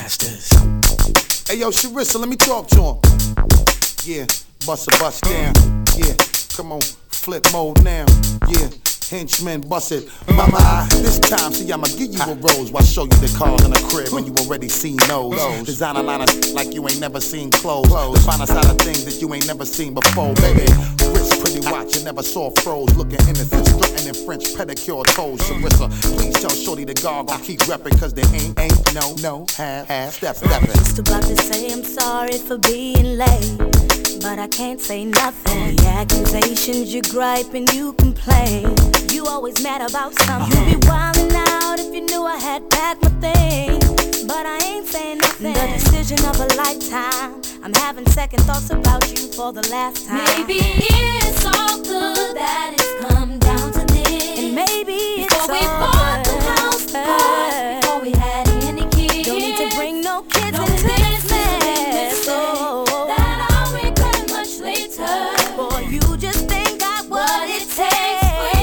masters. Hey yo, Sharissa, let me talk to him. Yeah, bust a bust down. Yeah, come on, flip mode now. Yeah. Henchmen, bust it, mama. This time, see, I'ma give you a rose while show you the cars in the crib when you already seen those. Designer liners like you ain't never seen clothes. The finer side of things that you ain't never seen before, baby. Wrist, pretty watch, you never saw froze. Looking innocent, strutting in French pedicure toes. Sharissa, please tell Shorty the guard gon' keep reppin', cause there ain't no half steppin'. I was just about to say I'm sorry for being late, but I can't say nothing. The accusations, you gripe and you complain. You always mad about something. You be wildin' out if you knew I had packed my things, but I ain't saying nothing. The decision of a lifetime. I'm having second thoughts about you for the last time. Maybe it's all good that it's come down to this. And maybe it's before we bought the house, the cars, before we had any kids. Don't need to bring no kids no, into this mess. That I'll regret much later. Boy, you just think I what it takes.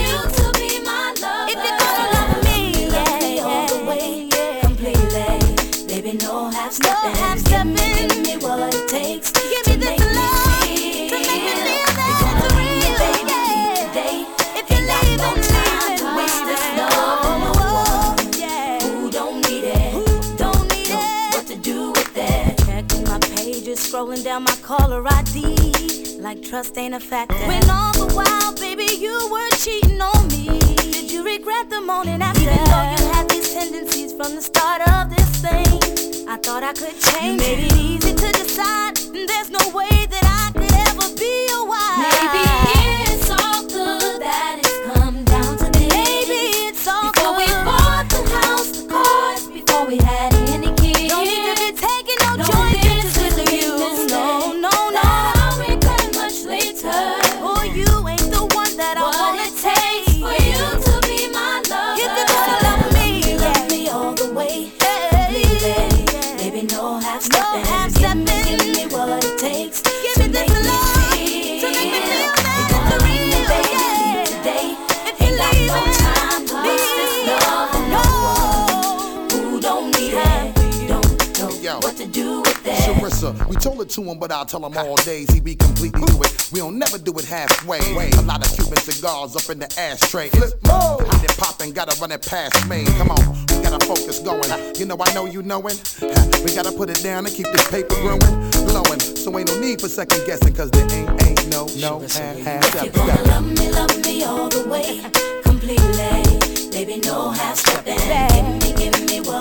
No half stepping, give me what it takes. Give me this love to make me feel that it's real, baby. Today, if you leave no time to waste this love on no one who don't need it, don't know what to do with it. Checking my pages, scrolling down my caller ID, like trust ain't a factor. When all the while, baby, you were cheating on me. Did you regret the morning after? Even though you had these tendencies from the start of this thing, I thought I could change. You made it easy to decide, and there's no way that I could ever be your wife. Maybe it's all good that it's come down to this. Maybe it's all before good. We bought the house, the cars, before we had any kids. Don't need to be taking no joint pictures with you. No. I'll regret much later. Boy, you ain't the one that I wanna take. For you to be my lover. If you're gonna love me, love me all the way. Baby, no half stepping. Give me what it takes. Give me this love to make me feel that it's real, baby. Today, if you leave no time to waste this love on no one who don't need it, don't know what to do with it. Sharissa, we told it to him, but I'll tell him all days. He be completely do it. We don't never do it halfway. A lot of Cuban cigars up in the ashtray. Flip mode. Get it poppin', gotta run it past me. Come on, we gotta focus going. You know I know you knowin'. We gotta put it down and keep this paper growing, glowing. So ain't no need for second guessing, cause there ain't no half. If you're gonna love me all the way, completely. Baby, no half stepping. Give me what